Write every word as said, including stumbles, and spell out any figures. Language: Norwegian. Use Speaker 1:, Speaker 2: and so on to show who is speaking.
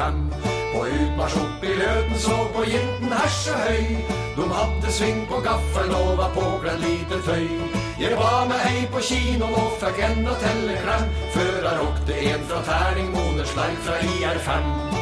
Speaker 1: fem. På utmarsj opp i Løten så på jenten herse høy. De hadde sving på gaffelen og var påkledd lite tøy. Jeg var med ei på kino og fikk enda telle klem, før jeg råkte en fra Terning, Månesleik fra I R fem.